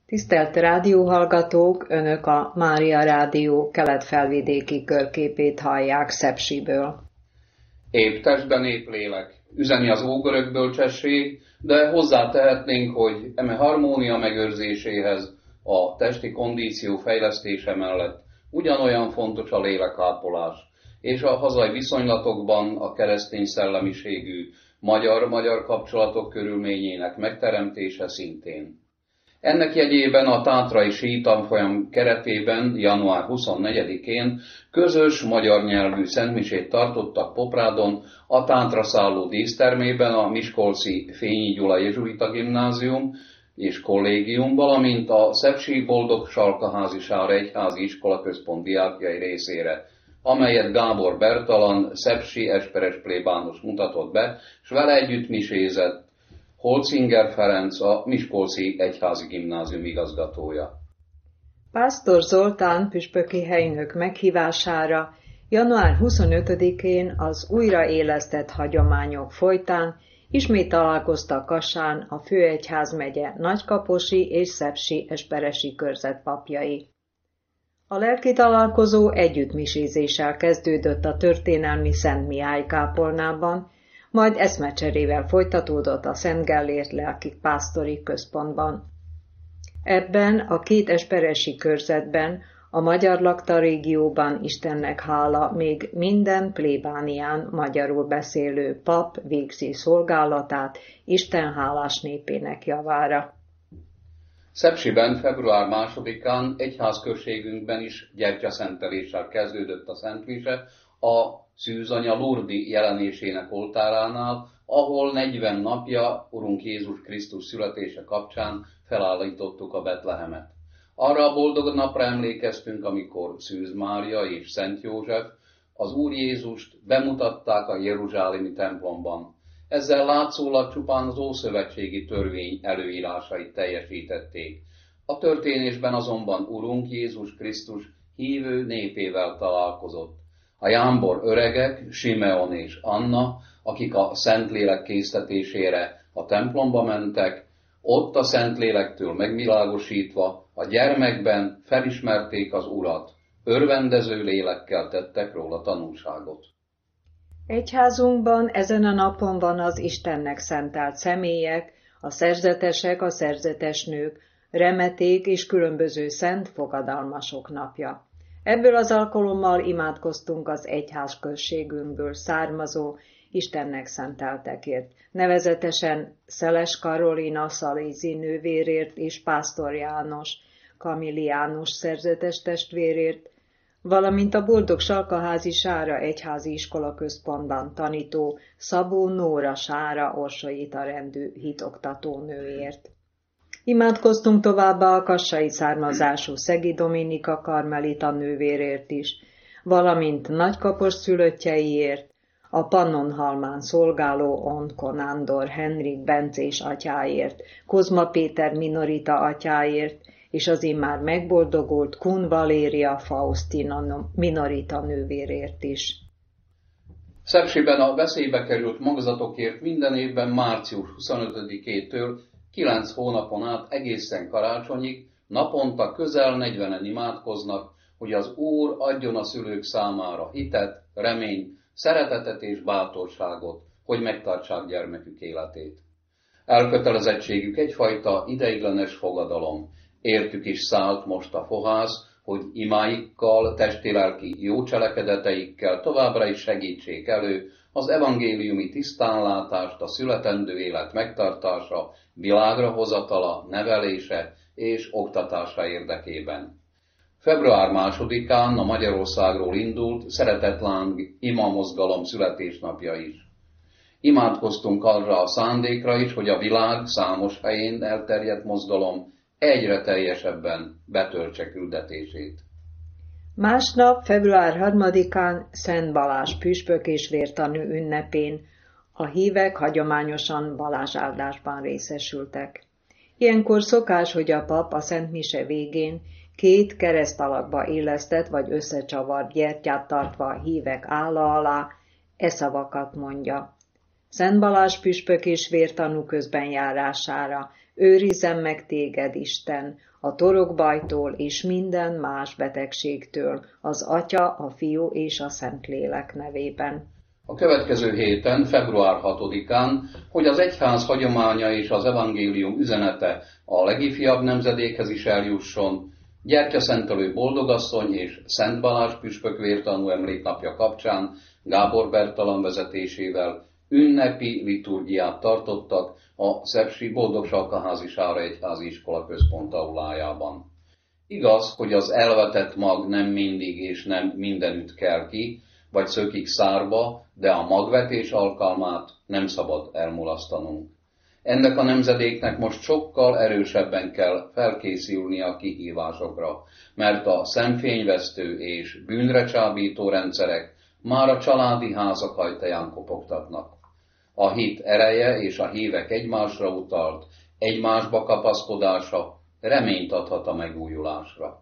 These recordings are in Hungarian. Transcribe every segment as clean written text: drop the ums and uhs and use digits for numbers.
Tisztelt rádióhallgatók, Önök a Mária Rádió kelet-felvidéki körképét hallják Szepsiből. Épp testben, épp lélek, üzeni az ógörög bölcsesség, de hozzátehetnénk, hogy eme harmónia megőrzéséhez a testi kondíció fejlesztése mellett ugyanolyan fontos a lélekápolás, és a hazai viszonylatokban a keresztény szellemiségű magyar-magyar kapcsolatok körülményének megteremtése szintén. Ennek jegyében a Tátrai sítanfolyam keretében január 24-én közös magyar nyelvű szentmisét tartottak Poprádon, a Tátra szálló dísztermében a miskolci Fényi Gyula jezsuita gimnázium és kollégium, valamint a szepsi Boldog Salkaházi Sára egyházi iskolaközpont diákjai részére, amelyet Gábor Bertalan, szepsi esperes plébános mutatott be, s vele együtt misézett Holcinger Ferenc, a miskolci egyházi gimnázium igazgatója. Pásztor Zoltán püspöki helynök meghívására január 25-én az újraélesztett hagyományok folytán ismét találkoztak Kassán a főegyházmegye Nagykaposi és szepsi esperesi körzet papjai. A lelki találkozó együttmisézéssel kezdődött a történelmi Szent Mihály kápolnában, majd eszmecserével folytatódott a Szent Gellért lelki pásztori központban. Ebben a két esperesi körzetben, a magyar lakta régióban Istennek hála még minden plébánián magyarul beszélő pap végzi szolgálatát Isten hálás népének javára. Szepsiben február 2-án egyházközségünkben is gyertyaszenteléssel kezdődött a szentmise, a Szűzanya Lurdi jelenésének oltáránál, ahol 40 napja Urunk Jézus Krisztus születése kapcsán felállítottuk a Betlehemet. Arra a boldog napra emlékeztünk, amikor Szűz Mária és Szent József az Úr Jézust bemutatták a jeruzsálemi templomban. Ezzel látszólag csupán az ószövetségi törvény előírásait teljesítették. A történésben azonban Urunk Jézus Krisztus hívő népével találkozott. A jámbor öregek, Simeon és Anna, akik a Szentlélek késztetésére a templomba mentek, ott a Szentlélektől megvilágosítva a gyermekben felismerték az Urat, örvendező lélekkel tettek róla tanúságot. Egyházunkban ezen a napon van az Istennek szentelt személyek, a szerzetesek, a szerzetesnők, remeték és különböző szent fogadalmasok napja. Ebből az alkalommal imádkoztunk az egyház községünkből származó Istennek szenteltekért, nevezetesen Szeles Karolina Szalézi nővérért és Pásztor János Kamiliánus szerzetes testvérért, valamint a Boldog Salkaházi Sára egyházi iskolaközpontban tanító Szabó Nóra Sára orsolyita rendű hitoktató nőért. Imádkoztunk továbbá a kassai származású Szegi Dominika karmelita nővérért is, valamint Nagykapos szülöttjeiért, a Pannonhalmán szolgáló Onko Nándor Henrik Bencés atyáért, Kozma Péter minorita atyáért, és az immár megboldogult Kun Valéria Faustina minorita nővérért is. Szepsiben a veszélybe került magzatokért minden évben március 25-től 9 hónapon át egészen karácsonyig naponta közel 40-en imádkoznak, hogy az Úr adjon a szülők számára hitet, reményt, szeretetet és bátorságot, hogy megtartsák gyermekük életét. Elkötelezettségük egyfajta ideiglenes fogadalom. Értük is szállt most a fohász, hogy imáikkal, testi-lelki jó cselekedeteikkel továbbra is segítsék elő az evangéliumi tisztánlátást, a születendő élet megtartása, világra hozatala, nevelése és oktatása érdekében. Február 2-án a Magyarországról indult Szeretetláng ima mozgalom születésnapja is. Imádkoztunk arra a szándékra is, hogy a világ számos helyén elterjedt mozgalom egyre teljesebben betöltse küldetését. Másnap, február 3-án Szent Balázs püspök és vértanú ünnepén a hívek hagyományosan balázsáldásban részesültek. Ilyenkor szokás, hogy a pap a Szent Mise végén 2 keresztalakba illesztett vagy összecsavart gyertyát tartva a hívek álla alá szavakat mondja. Szent Balázs püspök és vértanú közben járására Őrizzen meg téged, Isten, a torogbajtól és minden más betegségtől, az Atya, a Fiú és a Szentlélek nevében. A következő héten, február 6-án, hogy az egyház hagyománya és az evangélium üzenete a legifjabb nemzedékhez is eljusson, Gyertyaszentelő Boldogasszony és Szent Balázs püspök vértanú emléknapja kapcsán Gábor Bertalan vezetésével ünnepi liturgiát tartottak a szepsi Boldogsalkaházi Sára Egyházi Iskola központ aulájában. Igaz, hogy az elvetett mag nem mindig és nem mindenütt kell ki, vagy szökik szárba, de a magvetés alkalmát nem szabad elmulasztanunk. Ennek a nemzedéknek most sokkal erősebben kell felkészülni a kihívásokra, mert a szemfényvesztő és bűnre csábító rendszerek már a családi házak ajtaján kopogtatnak. A hit ereje és a hívek egymásra utalt, egymásba kapaszkodása reményt adhat a megújulásra.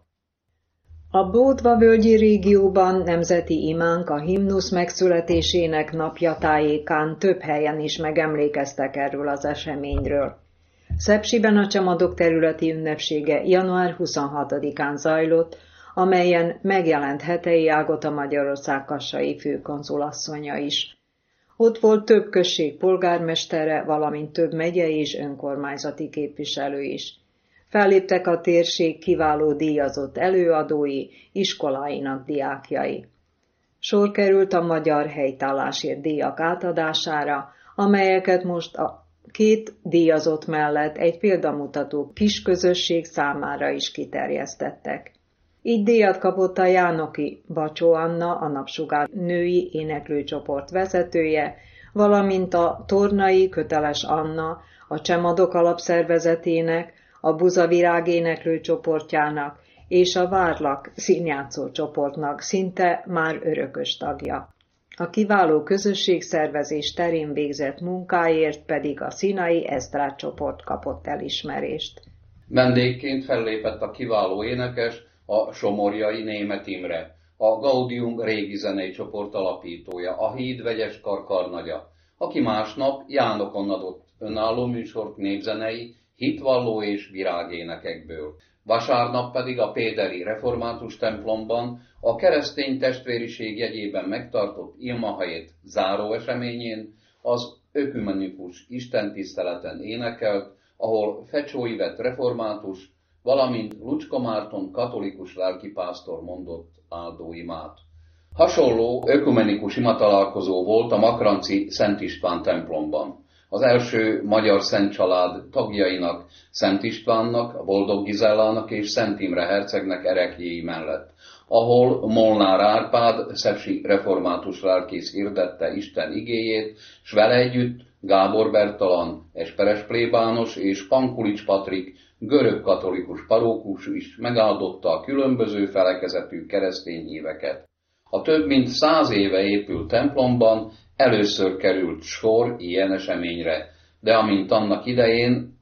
A Bódva-völgyi régióban nemzeti imánk a himnusz megszületésének napja tájékán több helyen is megemlékeztek erről az eseményről. Szepsiben a Csemadok területi ünnepsége január 26-án zajlott, amelyen megjelent Hetei Ágota Magyarország kassai főkonzulasszonya is. Ott volt több község polgármestere, valamint több megyei és önkormányzati képviselő is. Felléptek a térség kiváló díjazott előadói, iskoláinak diákjai. Sor került a magyar helytállásért díjak átadására, amelyeket most a két díjazott mellett egy példamutató kisközösség számára is kiterjesztettek. Így díjat kapott a Jánoki Bacsó Anna, a Napsugár női éneklőcsoport vezetője, valamint a Tornai Köteles Anna, a Csemadok alapszervezetének, a Buzavirág éneklőcsoportjának és a Várlak színjátszó csoportnak szinte már örökös tagja. A kiváló közösségszervezés terén végzett munkáért pedig a Színai Esztrád csoport kapott elismerést. Vendégként fellépett a kiváló énekes, a somorjai Németh Imre, a Gaudium régi zenei csoport alapítója, a Híd vegyes kar karnagya, aki másnap Jánokon adott önálló műsort népzenei, hitvalló és virágénekekből. Vasárnap pedig a péderi református templomban a keresztény testvériség jegyében megtartott imahét záró eseményén az ökumenikus istentiszteleten énekelt, ahol Fecsó Ivett református, valamint Lucska Márton katolikus lelkipásztor mondott áldóimát. Hasonló ökumenikus imatalálkozó volt a makranci Szent István templomban. Az első magyar szent család tagjainak, Szent Istvánnak, Boldog Gizellának és Szent Imre hercegnek ereklyéi mellett, ahol Molnár Árpád, szepsi református lelkész hirdette Isten igéjét, s vele együtt Gábor Bertalan, Esperes plébános és Pankulics Patrik, görög katolikus parókus is megáldotta a különböző felekezetű keresztény híveket. A több mint 100 éve épült templomban először került sor ilyen eseményre, de amint annak idején,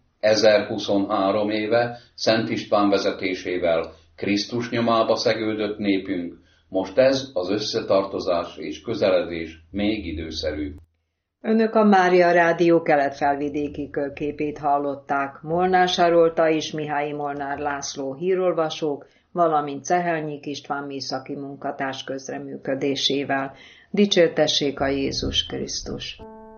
1023 éve Szent István vezetésével Krisztus nyomába szegődött népünk, most ez az összetartozás és közeledés még időszerű. Önök a Mária Rádió kelet-felvidéki körképét hallották, Molnár Sarolta és Mihály Molnár László hírolvasók, valamint Cehelnyik István műszaki munkatárs közreműködésével. Dicsértessék a Jézus Krisztus!